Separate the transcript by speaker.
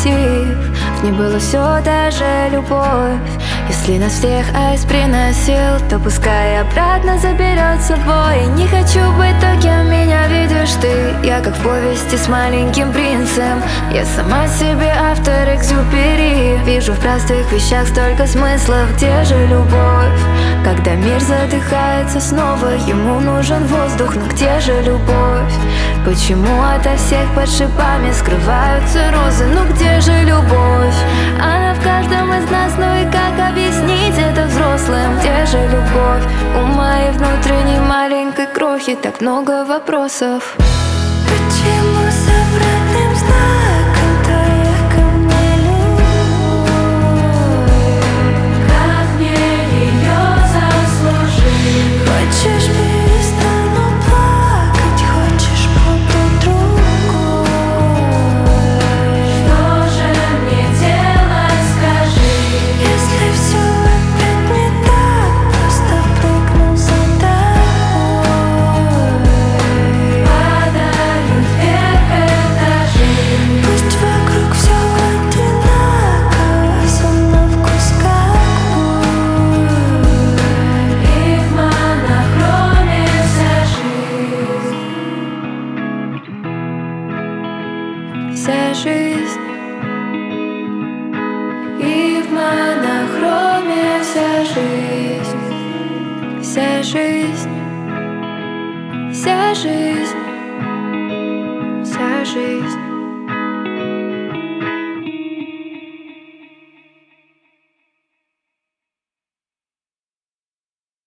Speaker 1: мотив. В ней было все, даже любовь. Если нас всех айс приносил, то пускай обратно заберет с собой. Не хочу быть то, кем меня видишь ты. Я как в повести с маленьким принцем. Я сама себе автор Экзюпери. Вижу в простых вещах столько смыслов. Где же любовь? Когда мир задыхается снова, ему нужен воздух, но где же любовь? Почему ото всех под шипами скрываются розы? Ну где же любовь? Она в каждом из нас, ну и как объяснить это взрослым? Где же любовь? У моей внутренней маленькой крохи так много вопросов. Почему с обратным знаком твоя ко мне любовь? Как мне ее заслужить? Хочешь, перестану плакать, хочешь, буду другой. Что же мне делать, скажи? Если все опять не так, просто прыгну за тобой. Падаю вверх этажи. Пусть вокруг все одинаково, все на вкус как боль. И в монохроме вся жизнь. Вся жизнь. И в монохроме вся жизнь. Вся жизнь. Вся жизнь.